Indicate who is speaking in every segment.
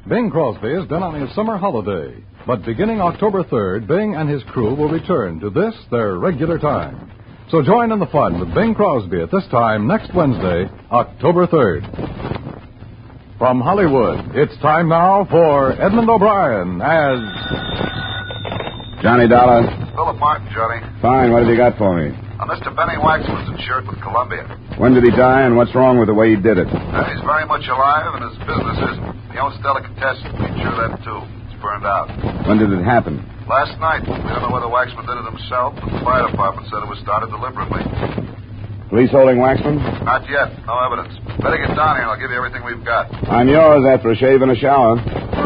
Speaker 1: Bing Crosby has been on his summer holiday, but beginning October 3rd, Bing and his crew will return to this, their regular time. So join in the fun with Bing Crosby at this time next Wednesday, October 3rd. From Hollywood, it's time now for Edmund O'Brien as...
Speaker 2: Johnny Dollar.
Speaker 3: Philip Martin, Johnny.
Speaker 2: Fine, what have you got for me?
Speaker 3: Mr. Benny Waxman's insured with Columbia.
Speaker 2: When did he die, and what's wrong with the way he did it?
Speaker 3: He's very much alive, and his business isn't. He owns Delicatessen. We insure that, too. It's burned out.
Speaker 2: When did it happen?
Speaker 3: Last night. We don't know whether Waxman did it himself, but the fire department said it was started deliberately.
Speaker 2: Police holding Waxman?
Speaker 3: Not yet. No evidence. Better get down here, and I'll give you everything we've got.
Speaker 2: I'm yours after a shave and a shower.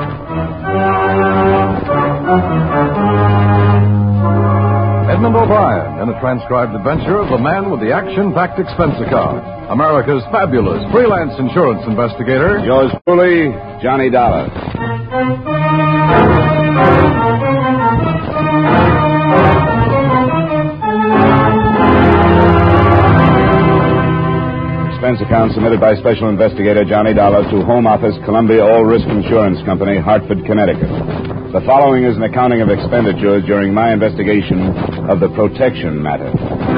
Speaker 1: Edmund O'Brien in a transcribed adventure of the man with the action-packed expense account. America's fabulous freelance insurance investigator.
Speaker 2: Yours truly, Johnny Dollar. Expense account submitted by Special Investigator Johnny Dollar to Home Office, Columbia All Risk Insurance Company, Hartford, Connecticut. The following is an accounting of expenditures during my investigation of the protection matter.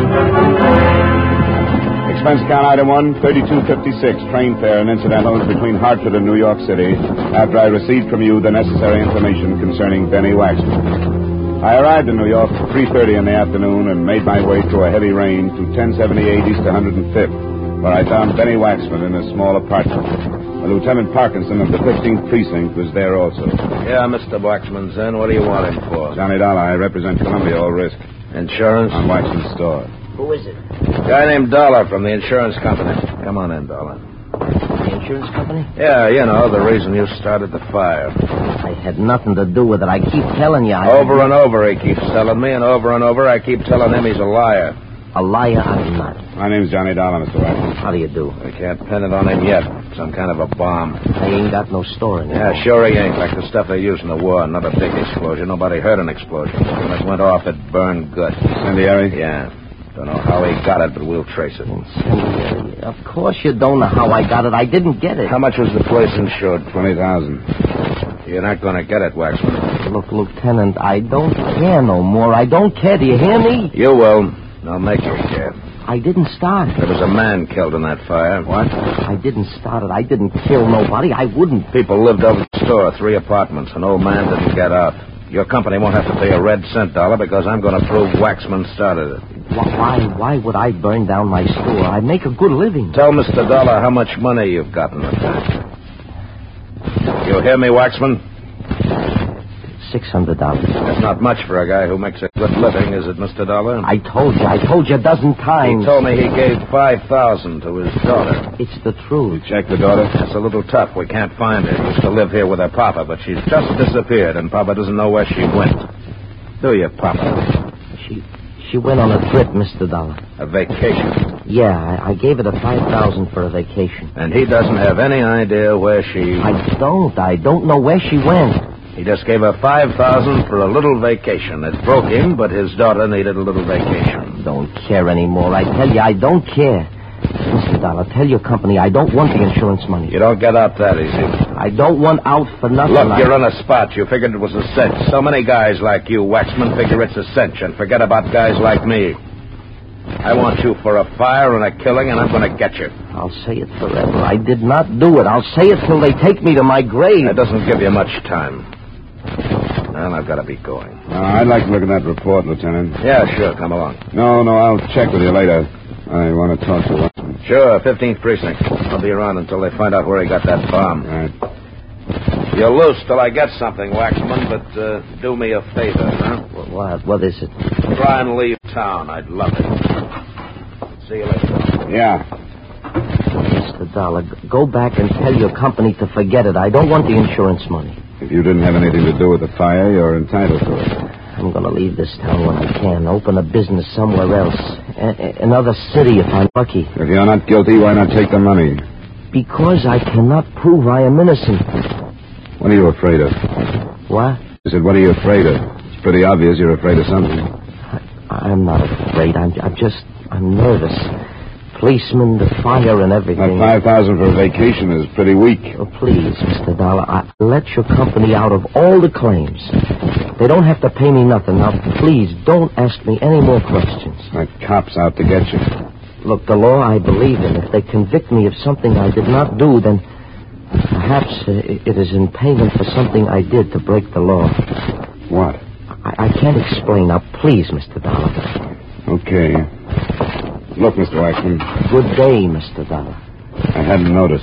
Speaker 2: Expense account item 1, $32.56, train fare and incidentals between Hartford and New York City after I received from you the necessary information concerning Benny Waxman. I arrived in New York at 3:30 in the afternoon and made my way through a heavy rain to 1078 East 105th, where I found Benny Waxman in a small apartment. Lieutenant Parkinson of the 15th Precinct was there also.
Speaker 4: Yeah, Mr. Waxman's in. What do you want him for?
Speaker 2: Johnny Dollar, I represent Columbia All Risk.
Speaker 4: Insurance?
Speaker 2: On Waxman's store.
Speaker 5: Who is it?
Speaker 4: Guy named Dollar from the insurance company. Come on in, Dollar.
Speaker 5: The insurance company?
Speaker 4: Yeah, you know, the reason you started the fire.
Speaker 5: I had nothing to do with it. I keep telling you.
Speaker 4: Over and over he keeps telling me, and over I keep telling him he's a liar.
Speaker 5: A liar? I'm not.
Speaker 2: My name's Johnny Dollar, Mr. Waxman.
Speaker 5: How do you do?
Speaker 4: I can't pin it on him yet. Some kind of a bomb.
Speaker 5: I ain't got no store in there.
Speaker 4: Yeah, sure he ain't. Like the stuff they used in the war. Not a big explosion. Nobody heard an explosion. When it went off, it burned good.
Speaker 2: Incendiary?
Speaker 4: Yeah. Don't know how he got it, but we'll trace it.
Speaker 5: Incendiary? Of course you don't know how I got it. I didn't get it.
Speaker 4: How much was the place insured?
Speaker 2: $20,000.
Speaker 4: You're not going to get it, Waxman.
Speaker 5: Look, Lieutenant, I don't care no more. I don't care. Do you hear me?
Speaker 4: You will. I'll make you care.
Speaker 5: I didn't start it.
Speaker 4: There was a man killed in that fire. What?
Speaker 5: I didn't start it. I didn't kill nobody. I wouldn't.
Speaker 4: People lived over the store, 3 apartments. An old man didn't get out. Your company won't have to pay a red cent, Dollar, because I'm going to prove Waxman started it.
Speaker 5: Why would I burn down my store? I make a good living.
Speaker 4: Tell Mr. Dollar how much money you've got in the bank. You hear me, Waxman?
Speaker 5: $600.
Speaker 4: That's not much for a guy who makes a good living, is it, Mr. Dollar?
Speaker 5: I told you a dozen times.
Speaker 4: He told me he gave $5,000 to his daughter.
Speaker 5: It's the truth.
Speaker 2: You check the daughter?
Speaker 4: That's a little tough. We can't find her. Used to live here with her papa, but she's just disappeared, and Papa doesn't know where she went. Do you, Papa?
Speaker 5: She went on a trip, Mr. Dollar.
Speaker 4: A vacation?
Speaker 5: Yeah, I gave her the $5,000 for a vacation.
Speaker 4: And he doesn't have any idea where she...
Speaker 5: I don't know where she went.
Speaker 4: He just gave her $5,000 for a little vacation. It broke him, but his daughter needed a little vacation.
Speaker 5: Don't care anymore. I tell you, I don't care. Mr. Dollar, tell your company I don't want the insurance money.
Speaker 4: You don't get out that easy.
Speaker 5: I don't want out for nothing.
Speaker 4: Look, you're in a spot. You figured it was a cinch. So many guys like you, Waxman, figure it's a cinch and forget about guys like me. I want you for a fire and a killing, and I'm going to get you.
Speaker 5: I'll say it forever. I did not do it. I'll say it till they take me to my grave.
Speaker 4: That doesn't give you much time. Well, I've got to be going.
Speaker 2: I'd like to look at that report, Lieutenant.
Speaker 4: Yeah, sure. Come along.
Speaker 2: No, I'll check with you later. I want to talk to Waxman.
Speaker 4: Sure, 15th Precinct. I'll be around until they find out where he got that bomb.
Speaker 2: All right.
Speaker 4: You're loose till I get something, Waxman, but do me a favor, huh?
Speaker 5: What is it?
Speaker 4: Try and leave town. I'd love it. See you later.
Speaker 2: Yeah.
Speaker 5: Mr. Dollar, go back and tell your company to forget it. I don't want the insurance money.
Speaker 2: If you didn't have anything to do with the fire, you're entitled to it.
Speaker 5: I'm going to leave this town when I can. Open a business somewhere else. Another city if I'm lucky.
Speaker 2: If you're not guilty, why not take the money?
Speaker 5: Because I cannot prove I am innocent.
Speaker 2: What are you afraid of?
Speaker 5: What?
Speaker 2: I said, what are you afraid of? It's pretty obvious you're afraid of something.
Speaker 5: I'm not afraid. I'm nervous. policemen, the fire, and everything.
Speaker 2: That $5,000 for a vacation is pretty weak.
Speaker 5: Oh, please, Mr. Dollar, I let your company out of all the claims. They don't have to pay me nothing. Now, please, don't ask me any more questions.
Speaker 2: That cop's out to get you.
Speaker 5: Look, the law I believe in. If they convict me of something I did not do, then perhaps it is in payment for something I did to break the law.
Speaker 2: What?
Speaker 5: I can't explain. Now, please, Mr. Dollar.
Speaker 2: Okay. Look, Mr. Waxman.
Speaker 5: Good day, Mr. Dollar.
Speaker 2: I hadn't noticed.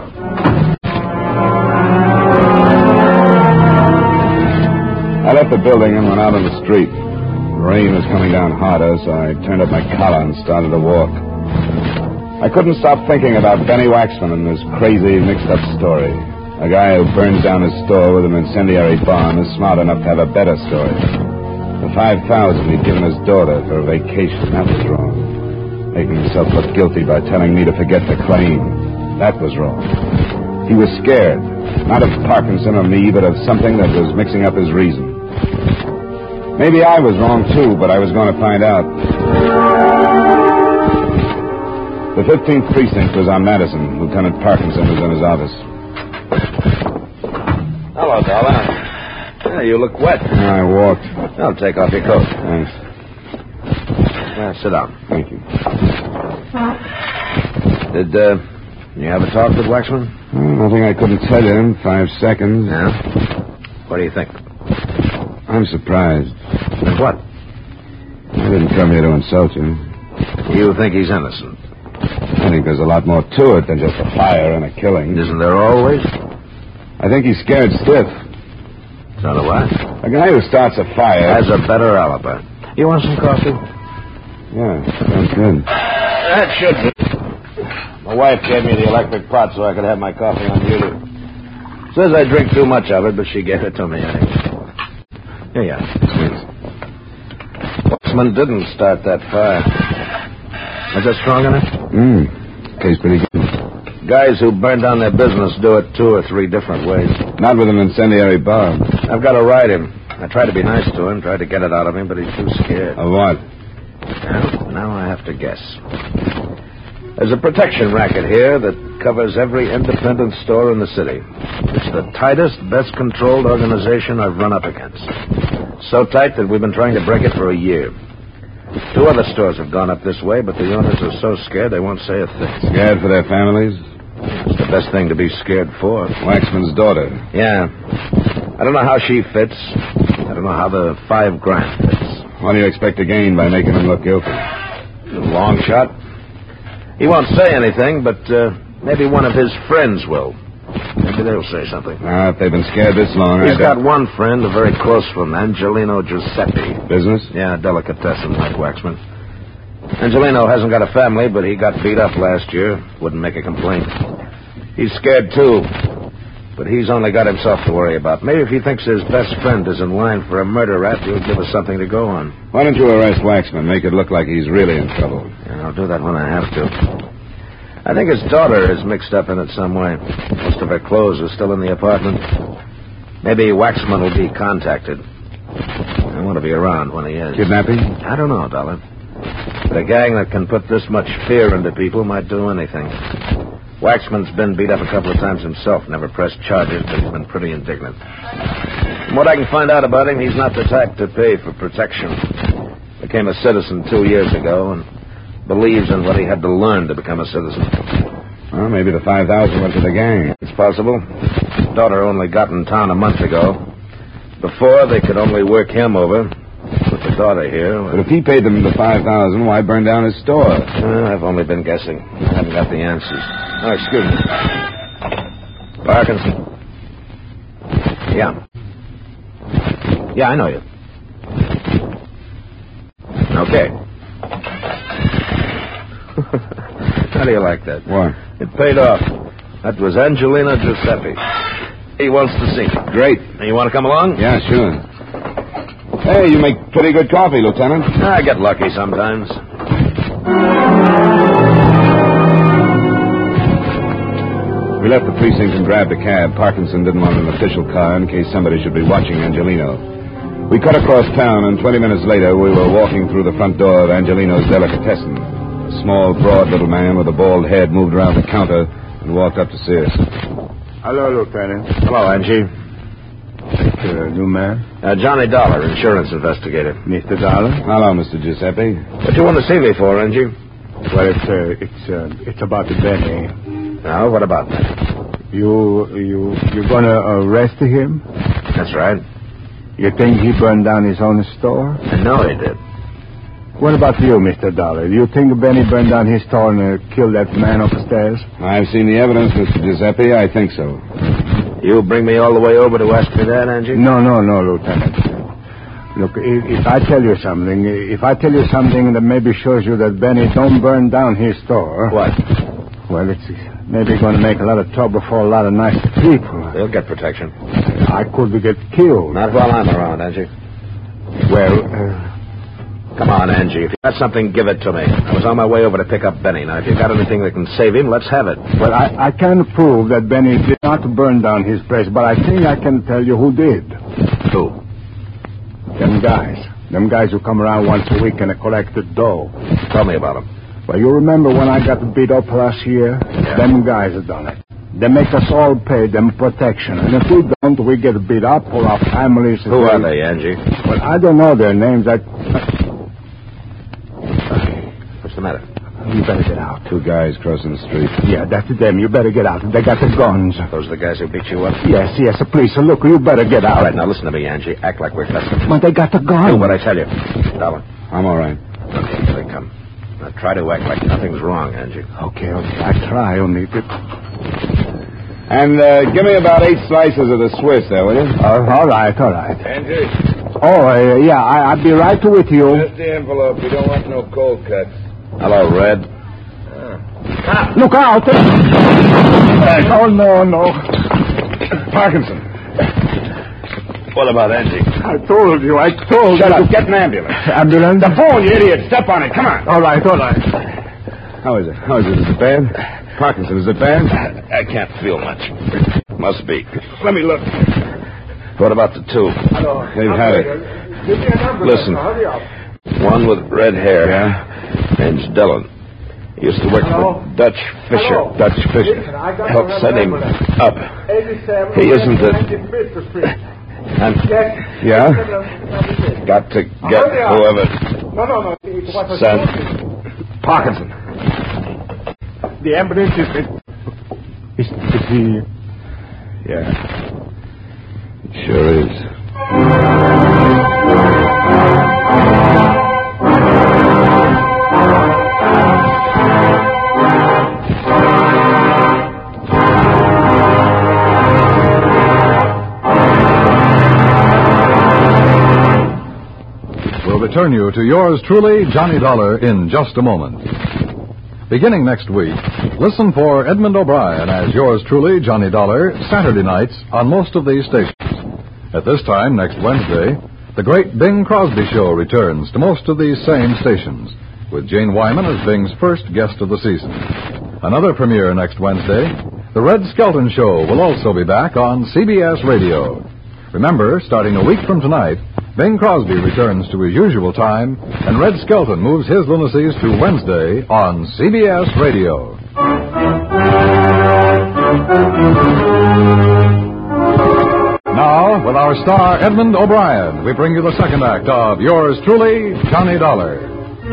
Speaker 2: I left the building and went out on the street. The rain was coming down harder, so I turned up my collar and started to walk. I couldn't stop thinking about Benny Waxman and this crazy, mixed-up story. A guy who burns down his store with an incendiary bomb is smart enough to have a better story. The $5,000 he'd given his daughter for a vacation, that was wrong. Making himself look guilty by telling me to forget the claim, that was wrong. He was scared, not of Parkinson or me, but of something that was mixing up his reason. Maybe I was wrong, too, but I was going to find out. The 15th Precinct was on Madison. Lieutenant Parkinson was in his office.
Speaker 4: Hello, Dollar. Yeah, you look wet.
Speaker 2: I walked.
Speaker 4: I'll take off your coat.
Speaker 2: Thanks.
Speaker 4: Yeah, sit down.
Speaker 2: Thank you.
Speaker 4: Did you have a talk with Waxman?
Speaker 2: Nothing I couldn't tell you in 5 seconds.
Speaker 4: Yeah? What do you think?
Speaker 2: I'm surprised.
Speaker 4: With what?
Speaker 2: I didn't come here to insult you.
Speaker 4: You think he's innocent?
Speaker 2: I think there's a lot more to it than just a fire and a killing.
Speaker 4: Isn't there always?
Speaker 2: I think he's scared stiff.
Speaker 4: So do I.
Speaker 2: A guy who starts a fire...
Speaker 4: Has a better alibi. You want some coffee?
Speaker 2: Yeah, sounds good.
Speaker 4: That should be. My wife gave me the electric pot so I could have my coffee on duty. Says I drink too much of it, but she gave it to me anyway. Here you are. Waxman didn't start that fire. Is that strong enough?
Speaker 2: Tastes pretty good.
Speaker 4: Guys who burn down their business do it 2 or 3 different ways.
Speaker 2: Not with an incendiary bomb.
Speaker 4: I've got to ride him. I tried to be nice to him, tried to get it out of him, but he's too scared.
Speaker 2: Of what?
Speaker 4: Now I have to guess. There's a protection racket here that covers every independent store in the city. It's the tightest, best-controlled organization I've run up against. So tight that we've been trying to break it for a year. 2 other stores have gone up this way, but the owners are so scared they won't say a thing.
Speaker 2: Scared for their families?
Speaker 4: It's the best thing to be scared for.
Speaker 2: Waxman's daughter.
Speaker 4: Yeah. I don't know how she fits. I don't know how the $5,000 fits.
Speaker 2: What do you expect to gain by making him look guilty?
Speaker 4: A long shot. He won't say anything, but maybe one of his friends will. Maybe they'll say something.
Speaker 2: If they've been scared this long...
Speaker 4: He's got one friend, a very close one, Angelino Giuseppe.
Speaker 2: Business?
Speaker 4: Yeah, delicatessen like Waxman. Angelino hasn't got a family, but he got beat up last year. Wouldn't make a complaint. He's scared, too. But he's only got himself to worry about. Maybe if he thinks his best friend is in line for a murder rap, he'll give us something to go on.
Speaker 2: Why don't you arrest Waxman? Make it look like he's really in trouble.
Speaker 4: Yeah, I'll do that when I have to. I think his daughter is mixed up in it some way. Most of her clothes are still in the apartment. Maybe Waxman will be contacted. I want to be around when he is.
Speaker 2: Kidnapping?
Speaker 4: I don't know, Dollar. But a gang that can put this much fear into people might do anything. Waxman's been beat up a couple of times himself, never pressed charges, but he's been pretty indignant. From what I can find out about him, he's not the type to pay for protection. Became a citizen 2 years ago and believes in what he had to learn to become a citizen.
Speaker 2: Well, maybe the $5,000 went to the gang.
Speaker 4: It's possible. His daughter only got in town a month ago. Before, they could only work him over. With the daughter here...
Speaker 2: But if he paid them the $5,000, why burn down his store?
Speaker 4: I've only been guessing. I haven't got the answers. Oh, excuse me. Parkinson. Yeah. Yeah, I know you. Okay. How do you like that?
Speaker 2: What?
Speaker 4: It paid off. That was Angelino Giuseppe. He wants to see you.
Speaker 2: Great.
Speaker 4: You want to come along?
Speaker 2: Yeah, sure. Hey, you make pretty good coffee, Lieutenant.
Speaker 4: I get lucky sometimes.
Speaker 2: We left the precinct and grabbed a cab. Parkinson didn't want an official car in case somebody should be watching Angelino. We cut across town, and 20 minutes later, we were walking through the front door of Angelino's delicatessen. A small, broad little man with a bald head moved around the counter and walked up to see us.
Speaker 6: Hello, Lieutenant.
Speaker 4: Hello, Angie.
Speaker 6: New man?
Speaker 4: Johnny Dollar, insurance investigator.
Speaker 6: Mr. Dollar?
Speaker 2: Hello, Mr. Giuseppe.
Speaker 4: What do you want to see me for, Angie?
Speaker 6: Well, it's about the Benny.
Speaker 4: Now, what about that?
Speaker 6: You gonna arrest him?
Speaker 4: That's right.
Speaker 6: You think he burned down his own store?
Speaker 4: I know he did.
Speaker 6: What about you, Mr. Dollar? Do you think Benny burned down his store and killed that man upstairs?
Speaker 2: I've seen the evidence, Mr. Giuseppe. I think so.
Speaker 4: You bring me all the way over to ask me that, Angie?
Speaker 6: No, Lieutenant. Look, if I tell you something that maybe shows you that Benny don't burn down his store...
Speaker 4: What?
Speaker 6: Well, it's maybe going to make a lot of trouble for a lot of nice people.
Speaker 4: They'll get protection.
Speaker 6: I could get killed.
Speaker 4: Not while I'm around, Angie.
Speaker 6: Well,
Speaker 4: Come on, Angie. If you got something, give it to me. I was on my way over to pick up Benny. Now, if you got anything that can save him, let's have it.
Speaker 6: Well, I can't prove that Benny did not burn down his place, but I think I can tell you who did.
Speaker 4: Who?
Speaker 6: Them guys. Them guys who come around once a week and collect the dough.
Speaker 4: Tell me about them.
Speaker 6: Well, you remember when I got beat up last year?
Speaker 4: Yeah.
Speaker 6: Them guys have done it. They make us all pay them protection. And if we don't, we get beat up or our families...
Speaker 4: Who are they, Angie?
Speaker 6: Well, I don't know their names.
Speaker 4: What's the matter?
Speaker 6: You better get out.
Speaker 2: Two guys crossing the street.
Speaker 6: Yeah, that's them. You better get out. They got the guns.
Speaker 4: Those are the guys who beat you up?
Speaker 6: Yes, please. So look, you better get out.
Speaker 4: All right, now listen to me, Angie. Act like we're customers.
Speaker 6: But they got the guns.
Speaker 4: Do what I tell you. Dollar.
Speaker 2: I'm all right.
Speaker 4: Okay, here they come. Now try to act like nothing's wrong, Angie.
Speaker 6: Okay. I try, only...
Speaker 2: And give me about 8 slices of the Swiss there, will you?
Speaker 6: All right.
Speaker 2: Angie.
Speaker 6: Oh, yeah, I'll be right with you.
Speaker 2: Here's the envelope. We don't want no cold cuts.
Speaker 4: Hello, Red.
Speaker 6: Look out! Oh, no.
Speaker 2: Parkinson.
Speaker 4: What about Angie?
Speaker 6: I told you.
Speaker 2: Shut up. Get an ambulance.
Speaker 6: Ambulance?
Speaker 2: The phone, you idiot. Step on it. Come on.
Speaker 6: All right.
Speaker 2: How is it? Is it bad? Parkinson, is it bad?
Speaker 4: I can't feel much. Must be.
Speaker 2: Let me look.
Speaker 4: What about the two?
Speaker 2: They've had it.
Speaker 6: Give me an ambulance.
Speaker 4: Listen.
Speaker 6: Hurry up.
Speaker 4: One with red hair.
Speaker 2: Yeah?
Speaker 4: Name's Dillon. He used to work for Dutch Fisher.
Speaker 6: Hello.
Speaker 2: Dutch Fisher.
Speaker 6: Listen, I got
Speaker 4: Helped
Speaker 6: to
Speaker 4: set him
Speaker 6: ambulance.
Speaker 4: up.
Speaker 6: 87
Speaker 4: He isn't a...
Speaker 6: 95th Street.
Speaker 4: And
Speaker 6: Yes.
Speaker 2: Yeah?
Speaker 4: got to get
Speaker 6: Hurry up.
Speaker 4: whoever
Speaker 6: No. It was a
Speaker 4: sent
Speaker 6: shooting.
Speaker 4: Parkinson.
Speaker 6: The ambulance is he...
Speaker 2: Yeah. It sure is.
Speaker 1: We'll return you to yours truly, Johnny Dollar, in just a moment. Beginning next week, listen for Edmund O'Brien as yours truly, Johnny Dollar, Saturday nights on most of these stations. At this time, next Wednesday, the great Bing Crosby Show returns to most of these same stations, with Jane Wyman as Bing's first guest of the season. Another premiere next Wednesday, The Red Skelton Show will also be back on CBS Radio. Remember, starting a week from tonight, Bing Crosby returns to his usual time, and Red Skelton moves his lunacies to Wednesday on CBS Radio. Now, with our star Edmund O'Brien, we bring you the second act of yours truly, Johnny Dollar.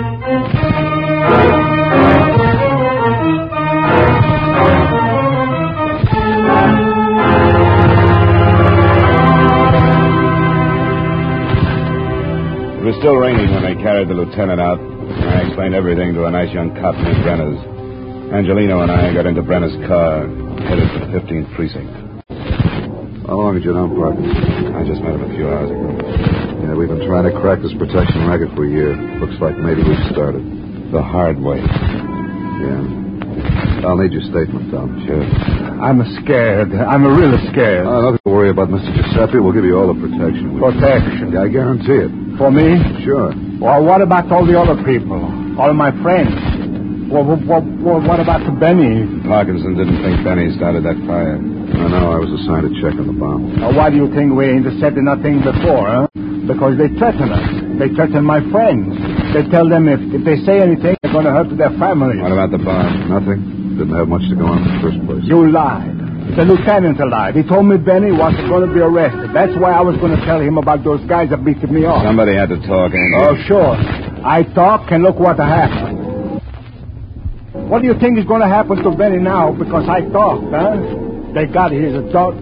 Speaker 2: It was still raining when they carried the lieutenant out, and I explained everything to a nice young cop named Brenner's. Angelino and I got into Brenner's car, headed for the 15th precinct.
Speaker 7: How long had you known Parkinson?
Speaker 2: I just met him a few hours ago.
Speaker 7: Yeah, we've been trying to crack this protection racket for a year. Looks like maybe we've started.
Speaker 2: The hard way.
Speaker 7: Yeah. I'll need your statement, Tom.
Speaker 2: Sure.
Speaker 6: I'm scared. I'm really scared.
Speaker 7: Nothing to worry about, Mr. Giuseppe. We'll give you all the protection.
Speaker 6: Protection.
Speaker 7: I guarantee it.
Speaker 6: For me?
Speaker 7: Sure.
Speaker 6: Well, what about all the other people? All my friends? What about Benny?
Speaker 2: Parkinson didn't think Benny started that fire.
Speaker 7: No, I was assigned to check on the bomb.
Speaker 6: Why do you think we intercepted nothing before, huh? Because they threaten us. They threaten my friends. They tell them if they say anything, they're going to hurt their families.
Speaker 2: What about the barn?
Speaker 7: Nothing. Didn't have much to go on in the first place.
Speaker 6: You lied. The lieutenant lied. He told me Benny wasn't going to be arrested. That's why I was going to tell him about those guys that beat me up.
Speaker 2: Somebody had to talk, Andy.
Speaker 6: Oh, sure. I talk, and look what happened. What do you think is going to happen to Benny now because I talked, huh? They got his adult.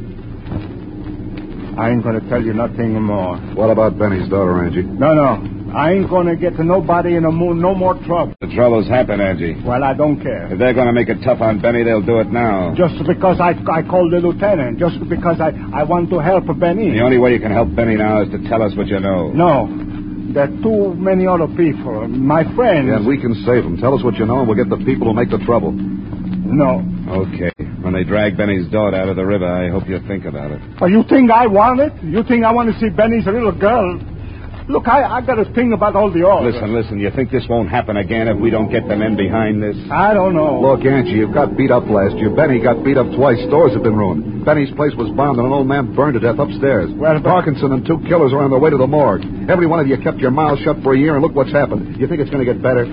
Speaker 6: I ain't going to tell you nothing more.
Speaker 7: What about Benny's daughter, Angie?
Speaker 6: No. I ain't going to get to nobody in no more trouble.
Speaker 2: The trouble's happened, Angie.
Speaker 6: Well, I don't care.
Speaker 2: If they're going to make it tough on Benny, they'll do it now.
Speaker 6: Just because I called the lieutenant. Just because I want to help Benny.
Speaker 2: The only way you can help Benny now is to tell us what you know.
Speaker 6: No. There are too many other people. My friends.
Speaker 7: Yeah, and we can save them. Tell us what you know, and we'll get the people who make the trouble.
Speaker 6: No.
Speaker 2: Okay. When they drag Benny's daughter out of the river, I hope you think about it.
Speaker 6: Oh, you think I want it? You think I want to see Benny's little girl? Look, I got to think about all the orders.
Speaker 2: Listen. You think this won't happen again if we don't get the men behind this?
Speaker 6: I don't know.
Speaker 7: Look, Angie, you got beat up last year. Benny got beat up twice. Stores have been ruined. Benny's place was bombed, and an old man burned to death upstairs.
Speaker 6: Well,
Speaker 7: Parkinson and 2 killers are on their way to the morgue. Every one of you kept your mouths shut for a year, and look what's happened. You think it's going to get better?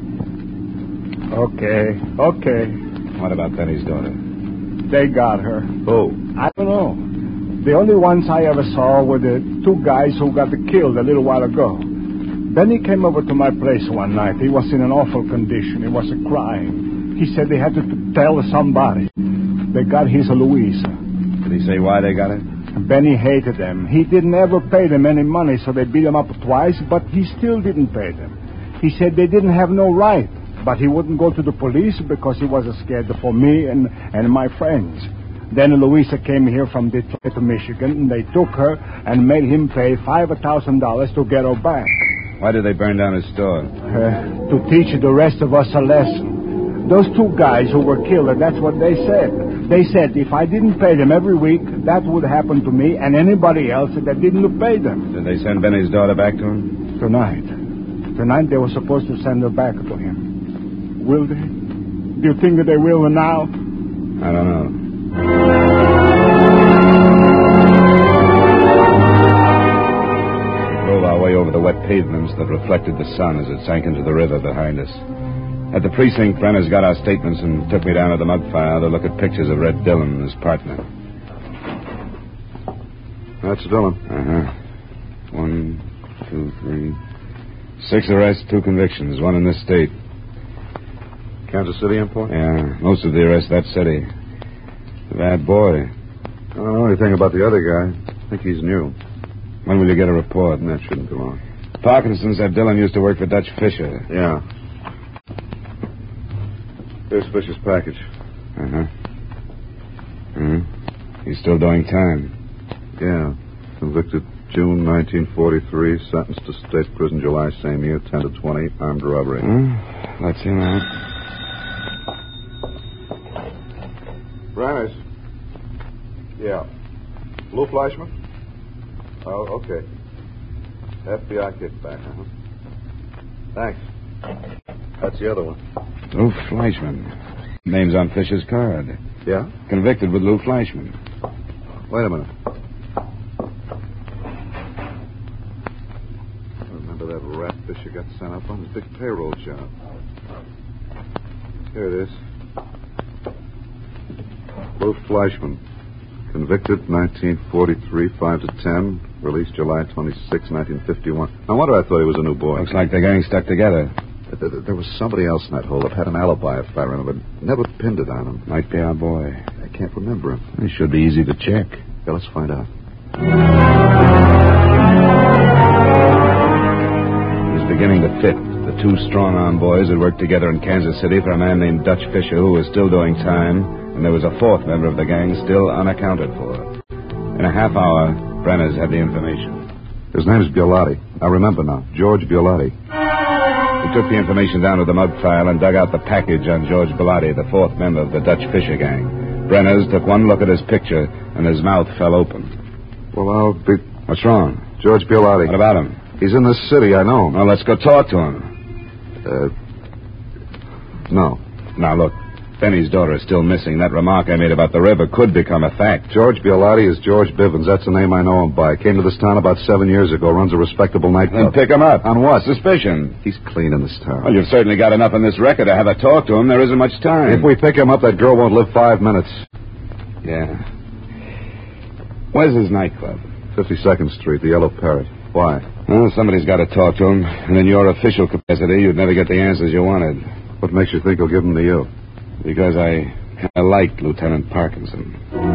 Speaker 6: Okay.
Speaker 2: What about Benny's daughter?
Speaker 6: They got her.
Speaker 7: Who?
Speaker 6: I don't know. The only ones I ever saw were the 2 guys who got killed a little while ago. Benny came over to my place one night. He was in an awful condition. He was crying. He said they had to tell somebody. They got his Louisa.
Speaker 2: Did he say why they got her?
Speaker 6: Benny hated them. He didn't ever pay them any money, so they beat him up twice, but he still didn't pay them. He said they didn't have no right, but he wouldn't go to the police because he was scared for me and my friends. Then Louisa came here from Detroit to Michigan, and they took her and made him pay $5,000 to get her back.
Speaker 2: Why did they burn down his store?
Speaker 6: To teach the rest of us a lesson. Those 2 guys who were killed, that's what they said. They said if I didn't pay them every week, that would happen to me and anybody else that didn't pay them.
Speaker 2: Did they send Benny's daughter back to him?
Speaker 6: Tonight they were supposed to send her back to him. Will they? Do you think that they will now?
Speaker 2: I don't know. We drove our way over the wet pavements that reflected the sun as it sank into the river behind us. At the precinct, Brenner's got our statements and took me down to the mug file to look at pictures of Red Dillon and his partner.
Speaker 7: That's Dillon.
Speaker 2: 1, 2, 3... 6 arrests, 2 convictions, 1 in this state.
Speaker 7: Kansas City import?
Speaker 2: Yeah, most of the arrests that city. A bad boy.
Speaker 7: I don't know anything about the other guy. I think he's new.
Speaker 2: When will you get a report?
Speaker 7: That shouldn't go on.
Speaker 2: Parkinson said Dillon used to work for Dutch Fisher.
Speaker 7: Yeah. Here's Fisher's package.
Speaker 2: He's still doing time.
Speaker 7: Yeah. Convicted June 1943. Sentenced to state prison July same year, 10 to 20. Armed robbery.
Speaker 2: Let's see now.
Speaker 7: Branners. Yeah. Lou Fleischman? Oh, okay. FBI kickback, Thanks. That's the other one.
Speaker 2: Lou Fleischman. Name's on Fisher's card.
Speaker 7: Yeah?
Speaker 2: Convicted with Lou Fleischman.
Speaker 7: Wait a minute. I remember that rat Fisher got sent up on his big payroll job. Here it is. Lou Fleischman. Convicted 1943, 5 to 10. Released July 26, 1951. No wonder I thought he was a new boy.
Speaker 2: Looks like the gang stuck together.
Speaker 7: There was somebody else in that holdup. Had an alibi, if I remember. Never pinned it on him.
Speaker 2: Might be our boy.
Speaker 7: I can't remember him.
Speaker 2: It should be easy to check.
Speaker 7: Yeah, let's find out.
Speaker 2: It was beginning to fit. The 2 strong-arm boys had worked together in Kansas City for a man named Dutch Fisher, who was still doing time, and there was a 4th member of the gang still unaccounted for. In a half hour, Brenner's had the information.
Speaker 7: His name's Biolotti. I remember now. George Biolotti.
Speaker 2: He took the information down to the mug file and dug out the package on George Biolotti, the 4th member of the Dutch Fisher gang. Brenner's took one look at his picture, and his mouth fell open.
Speaker 7: Well, I'll be...
Speaker 2: What's wrong?
Speaker 7: George Biolotti.
Speaker 2: What about him?
Speaker 7: He's in this city, I know.
Speaker 2: Well, let's go talk to him.
Speaker 7: No.
Speaker 2: Now, look. Benny's daughter is still missing, that remark I made about the river could become a fact.
Speaker 7: George Bialotti is George Bivens. That's the name I know him by. Came to this town about 7 years ago. Runs a respectable
Speaker 2: Then
Speaker 7: nightclub.
Speaker 2: pick him up.
Speaker 7: On what?
Speaker 2: Suspicion.
Speaker 7: He's clean in this town.
Speaker 2: Well, you've certainly got enough on this record to have a talk to him. There isn't much time.
Speaker 7: If we pick him up, that girl won't live 5 minutes.
Speaker 2: Yeah. Where's his nightclub?
Speaker 7: 52nd Street, the Yellow Parrot. Why?
Speaker 2: Well, somebody's got to talk to him. And in your official capacity, you'd never get the answers you wanted.
Speaker 7: What makes you think he'll give them to you?
Speaker 2: Because I kind of liked Lieutenant Parkinson.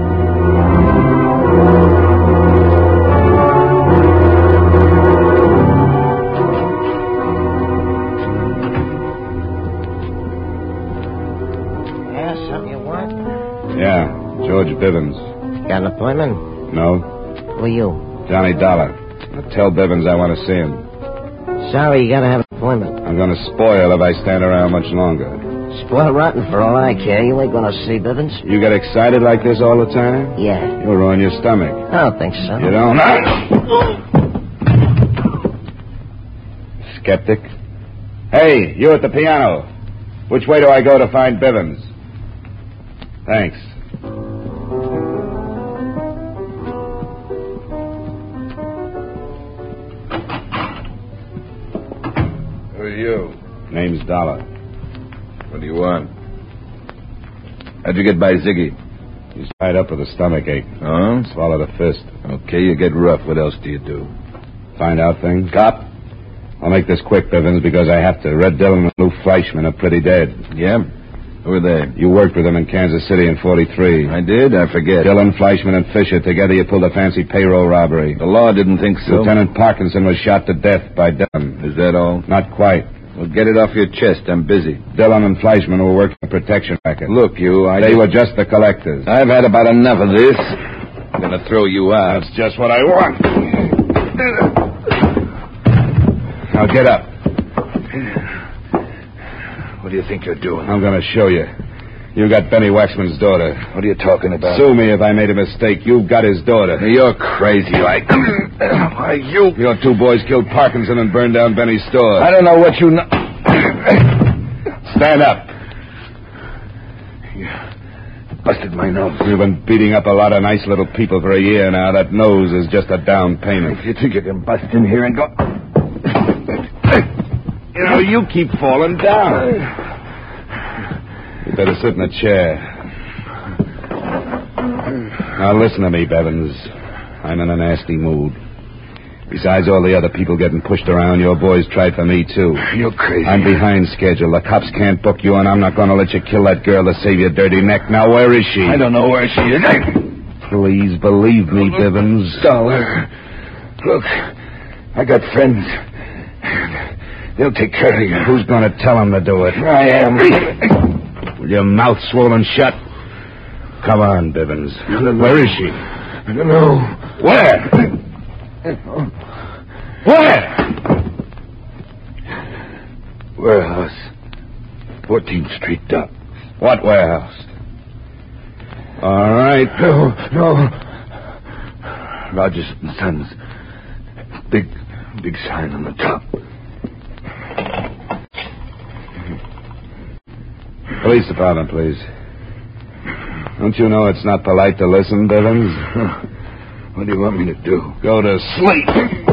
Speaker 5: Yeah, something you want?
Speaker 2: Yeah, George Bivens.
Speaker 5: Got an appointment?
Speaker 2: No,
Speaker 5: Who are you?
Speaker 2: Johnny Dollar. Now tell Bivens I want to see him.
Speaker 5: Sorry, you gotta have an appointment.
Speaker 2: I'm going to spoil if I stand around much longer.
Speaker 5: Spoiled rotten for all I care. You ain't gonna see Bivens?
Speaker 2: You get excited like this all the time?
Speaker 5: Yeah.
Speaker 2: You'll ruin your stomach.
Speaker 5: I don't think so.
Speaker 2: You don't? Skeptic. Hey, you at the piano. Which way do I go to find Bivens? Thanks.
Speaker 3: Who are you?
Speaker 2: Name's Dollar.
Speaker 3: What do you want? How'd you get by Ziggy?
Speaker 2: He's tied up with a stomach ache.
Speaker 3: Oh?
Speaker 2: Swallowed a fist.
Speaker 3: Okay, you get rough. What else do you do?
Speaker 2: Find out things?
Speaker 3: Cop?
Speaker 2: I'll make this quick, Bivens, because I have to. Red Dillon and Lou Fleischman are pretty dead.
Speaker 3: Yeah? Who are they?
Speaker 2: You worked with them in Kansas City in 43.
Speaker 3: I did? I forget.
Speaker 2: Dillon, Fleischman, and Fisher. Together you pulled a fancy payroll robbery.
Speaker 3: The law didn't think so.
Speaker 2: Lieutenant Parkinson was shot to death by Dillon.
Speaker 3: Is that all?
Speaker 2: Not quite.
Speaker 3: Well, get it off your chest. I'm busy.
Speaker 2: Dillon and Fleischman were working a protection racket.
Speaker 3: Look,
Speaker 2: They were just the collectors.
Speaker 3: I've had about enough of this. I'm going to throw you out.
Speaker 2: That's just what I want. Now get up.
Speaker 3: What do you think you're doing?
Speaker 2: I'm going to show you. You got Benny Waxman's daughter.
Speaker 3: What are you talking about?
Speaker 2: Sue me if I made a mistake. You've got his daughter.
Speaker 3: You're crazy. Why, you...
Speaker 2: Your two boys killed Parkinson and burned down Benny's store.
Speaker 3: I don't know what you know.
Speaker 2: Stand up.
Speaker 3: You busted my nose.
Speaker 2: You've been beating up a lot of nice little people for a year now. That nose is just a down payment.
Speaker 3: If you think you can bust in here and go...
Speaker 2: You know, you keep falling down. You better sit in a chair. Now listen to me, Bevins. I'm in a nasty mood. Besides all the other people getting pushed around, your boys tried for me, too.
Speaker 3: You're crazy.
Speaker 2: I'm behind schedule. The cops can't book you, and I'm not going to let you kill that girl to save your dirty neck. Now, where is she?
Speaker 3: I don't know where she is.
Speaker 2: Please believe me, Bivens.
Speaker 3: Dollar. Look, I got friends. They'll take care of you.
Speaker 2: Who's going to tell them to do it?
Speaker 3: I am.
Speaker 2: With your mouth swollen shut? Come on, Bivens. Where is she?
Speaker 3: I don't know.
Speaker 2: Where? Where?
Speaker 3: Warehouse. 14th Street Dock.
Speaker 2: What warehouse? All right.
Speaker 3: No. Rogers and Sons. Big sign on the top.
Speaker 2: Police department, please. Don't you know it's not polite to listen, Bivens?
Speaker 3: What do you want me to do?
Speaker 2: Go to sleep.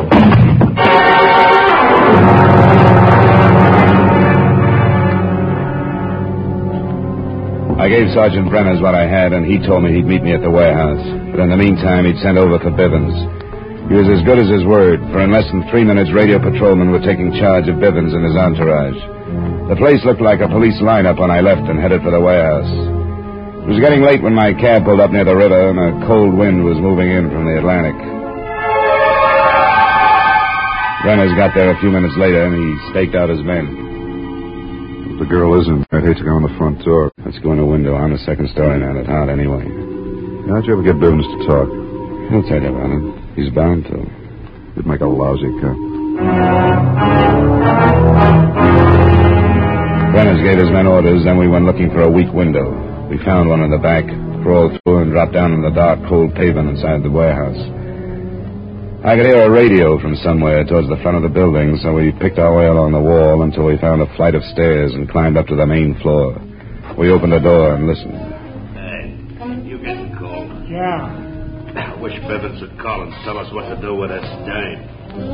Speaker 2: I gave Sergeant Brenners what I had, and he told me he'd meet me at the warehouse. But in the meantime, he'd sent over for Bivens. He was as good as his word, for in less than 3 minutes, radio patrolmen were taking charge of Bivens and his entourage. The place looked like a police lineup when I left and headed for the warehouse. It was getting late when my cab pulled up near the river, and a cold wind was moving in from the Atlantic. Brenners got there a few minutes later, and he staked out his men.
Speaker 7: If the girl isn't, I'd hate to go in the front door.
Speaker 2: Let's go in a window on the second story now. It's hot anyway.
Speaker 7: How'd you ever get Bivens to talk?
Speaker 2: He'll tell you about it. He's bound to.
Speaker 7: You'd make a lousy cop.
Speaker 2: Brenners gave his men orders, then we went looking for a weak window. We found one in the back, crawled through, and dropped down on the dark, cold pavement inside the warehouse. I could hear a radio from somewhere towards the front of the building, so we picked our way along the wall until we found a flight of stairs and climbed up to the main floor. We opened the door and listened.
Speaker 4: Hey, you getting cold?
Speaker 6: Yeah.
Speaker 4: I wish Bivens would call and tell us what to do with this dame.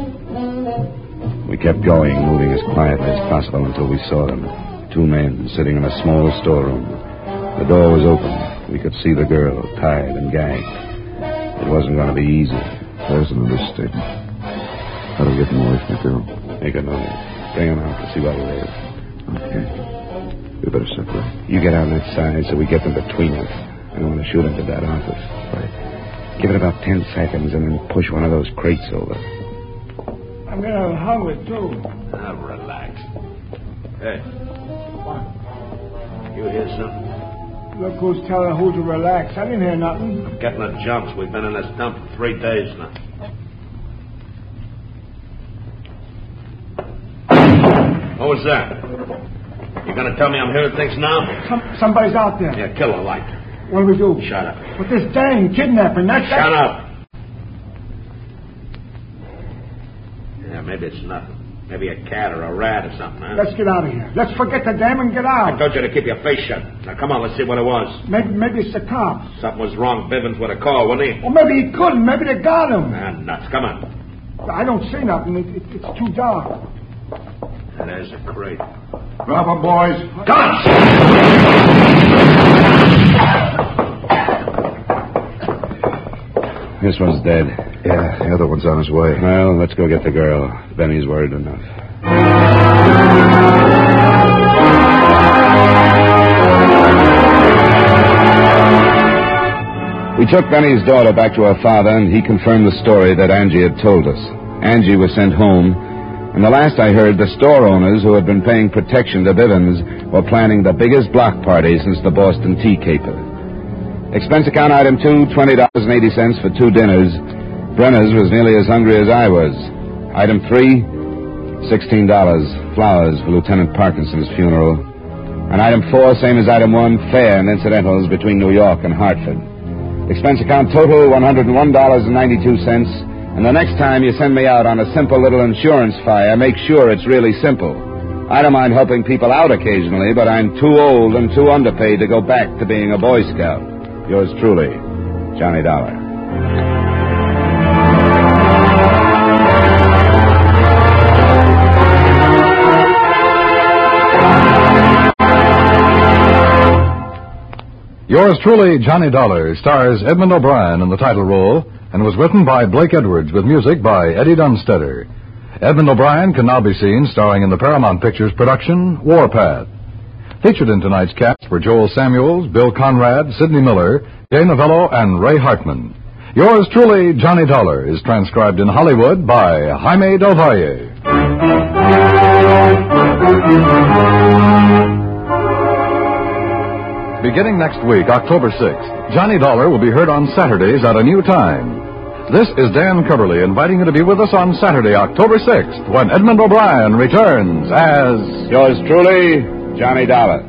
Speaker 2: We kept going, moving as quietly as possible until we saw them. 2 men sitting in a small storeroom. The door was open. We could see the girl, tied and gagged. It wasn't going to be easy.
Speaker 7: There's an understatement. How do we get them away from the girl?
Speaker 2: Make a noise. Bring him out to see what it is.
Speaker 7: Okay. We better separate.
Speaker 2: You get on that side so we get them between us. I want to shoot into that office.
Speaker 7: Right.
Speaker 2: Give it about 10 seconds and then push one of those crates over.
Speaker 6: I'm getting hungry, too.
Speaker 4: Now, relax. Hey.
Speaker 6: What?
Speaker 4: You hear something?
Speaker 6: Look who's telling who to relax. I didn't hear nothing.
Speaker 4: I'm getting the jumps. We've been in this dump for 3 days now. What was that? You gonna tell me I'm hearing things now?
Speaker 6: Somebody's out there.
Speaker 4: Yeah, kill the light.
Speaker 6: What do we do?
Speaker 4: Shut up.
Speaker 6: With this dang kidnapping,
Speaker 4: Shut up. Yeah, maybe it's nothing. Maybe a cat or a rat or something, huh?
Speaker 6: Let's get out of here. Let's forget the dam and get
Speaker 4: I
Speaker 6: out.
Speaker 4: told you to keep your face shut. Now, come on, let's see what it was.
Speaker 6: Maybe it's the cops.
Speaker 4: Something was wrong. Bivens would have called, wouldn't he?
Speaker 6: Or maybe he couldn't. Maybe they got him.
Speaker 4: Ah, nuts. Come on.
Speaker 6: I don't see nothing. It's too dark.
Speaker 4: There's a crate.
Speaker 3: Drop 'em, boys.
Speaker 4: Guns!
Speaker 2: This one's dead.
Speaker 7: Yeah, the other one's on his way.
Speaker 2: Well, let's go get the girl. Benny's worried enough. We took Benny's daughter back to her father, and he confirmed the story that Angie had told us. Angie was sent home, and the last I heard, the store owners who had been paying protection to Bivens were planning the biggest block party since the Boston tea caper. Expense account item 2, $20.80 for 2 dinners. Brenner's was nearly as hungry as I was. Item 3, $16, flowers for Lieutenant Parkinson's funeral. And item 4, same as item 1, fare and incidentals between New York and Hartford. Expense account total, $101.92. And the next time you send me out on a simple little insurance fire, make sure it's really simple. I don't mind helping people out occasionally, but I'm too old and too underpaid to go back to being a Boy Scout. Yours truly, Johnny Dollar.
Speaker 1: Yours truly, Johnny Dollar, stars Edmund O'Brien in the title role and was written by Blake Edwards with music by Eddie Dunstetter. Edmund O'Brien can now be seen starring in the Paramount Pictures production Warpath. Featured in tonight's cast were Joel Samuels, Bill Conrad, Sidney Miller, Jay Novello, and Ray Hartman. Yours truly, Johnny Dollar, is transcribed in Hollywood by Jaime Del Valle. Beginning next week, October 6th, Johnny Dollar will be heard on Saturdays at a new time. This is Dan Coverly inviting you to be with us on Saturday, October 6th, when Edmund O'Brien returns as...
Speaker 2: Yours truly, Johnny Dollar.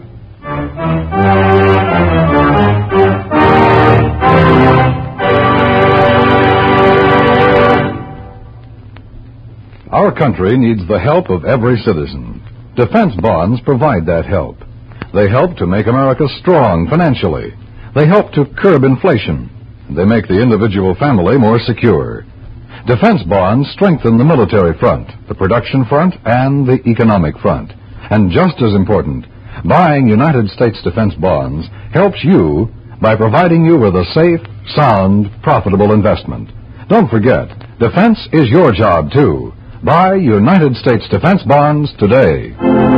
Speaker 1: Our country needs the help of every citizen. Defense bonds provide that help. They help to make America strong financially. They help to curb inflation. They make the individual family more secure. Defense bonds strengthen the military front, the production front, and the economic front. And just as important, buying United States defense bonds helps you by providing you with a safe, sound, profitable investment. Don't forget, defense is your job, too. Buy United States defense bonds today.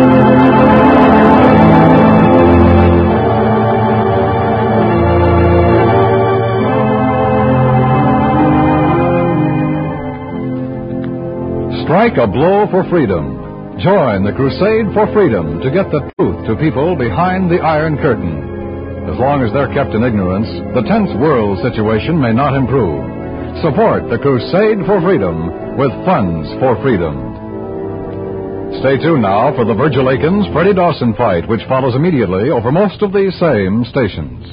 Speaker 1: Strike a blow for freedom. Join the crusade for freedom to get the truth to people behind the Iron Curtain. As long as they're kept in ignorance, the tense world situation may not improve. Support the crusade for freedom with funds for freedom. Stay tuned now for the Virgil Akins-Freddie Dawson fight, which follows immediately over most of these same stations.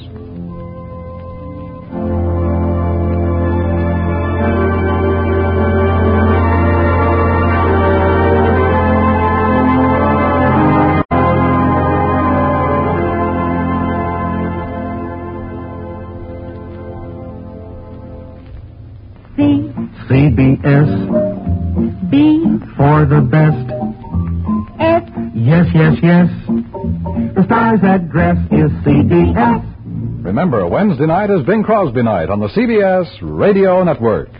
Speaker 8: CBS.
Speaker 9: B
Speaker 8: For the best.
Speaker 9: S
Speaker 8: Yes, yes, yes. The stars that dress is CBS.
Speaker 1: Remember, Wednesday night is Bing Crosby night on the CBS Radio Network.